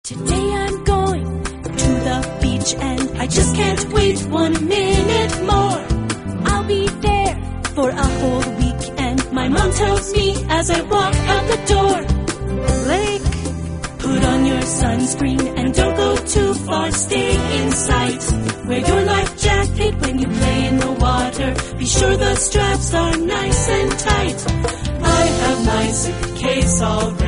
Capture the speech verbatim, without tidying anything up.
Today I'm going to the beach and I just can't wait one minute more. I'll be there for a whole week and my mom tells me as I walk out the door, Blake, put on your sunscreen and don't go too far, stay in sight. Wear your life jacket when you play in the water, be sure the straps are nice and tight. I have my suitcase all ready.